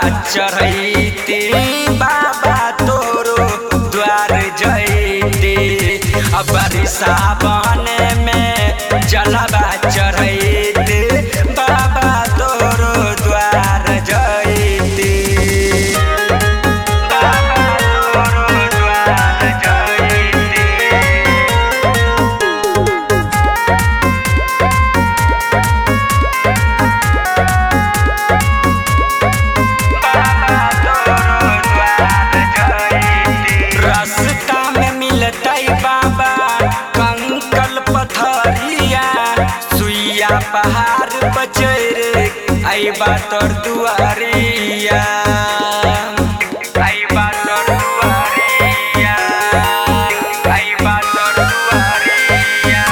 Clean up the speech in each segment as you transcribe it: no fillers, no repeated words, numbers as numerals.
चढ़ैती बाबा तोरो द्वार जैती। अब सावन में जलवा चढ़ैती बाबा तोरो द्वार जैती। बाबा तोरो द्वार जैती। रास्ता में मिलतई बाबा कंकल पथरिया, सुइया पहाड़ पर चढ़ अइबा तोर दुआरिया। अइबा तोर दुआरिया, अइबा तोर दुआरिया।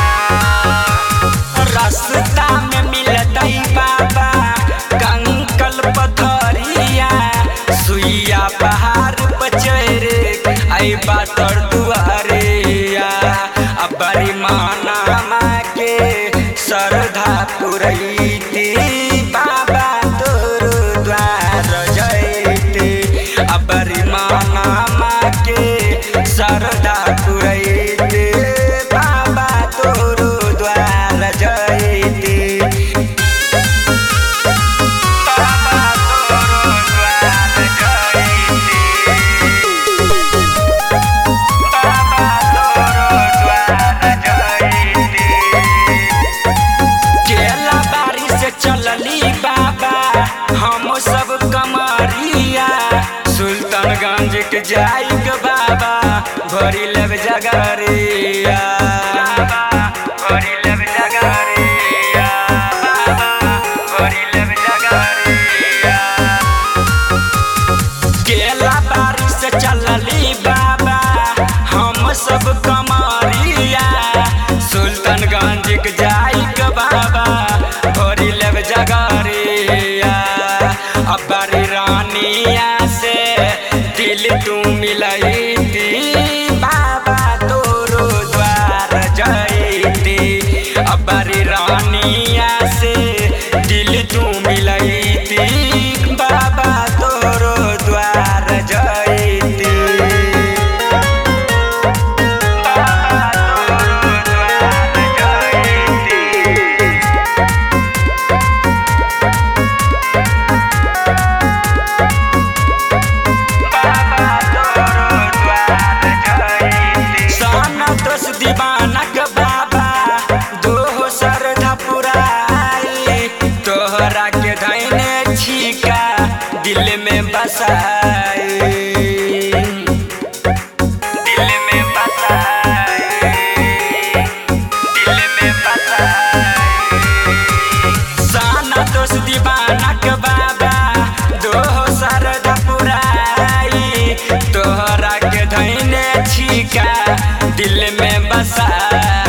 रास्ता में मिलतई बाबा कंकल पथरिया, सुइया पहाड़ पर चढ़ अइबा तोर दुआरिया। अब बड़ी माना के श्रद्धा पुरैती बाबा तोर द्वार जैती। अब बड़ी माना के श्रद्धा पुरैती बाबा तोर द्वार जैती। बाबा तोर द्वार जैती। बाबा तोरो द्वार जैती। केला बारी से चलली बाबा हम सब कमरिया, सुल्तानगंज के जाइक बाबा भरी लेब जगरिया। भरी लेब जगरिया, भरी लेब जगरिया। केला बारी से चलली बाबा हम सब कमरिया, सुल्तानगंज के जाइक बाबा भरी लेब जगरिया। अब बड़ी रानिया से दिल तू मिलैती बाबा तोरो द्वार जैती। अब बड़ी रानिया से दिल तू मिलैती बाबा तोरो द्वार जैती। बाबा तोरो द्वार जैती। बाबा तोरो द्वार जैती। सनतोष दीवानक बाबा दोहो श्रद्धा पुराई, तोहरा के धैने छिका दिल में बसाई। दिल में बसाई, दिल में बसाई। सनतोष दीवानक बाबा दोहो श्रद्धा पुराई, तोहरा के धैने छिका दिल में बसाई।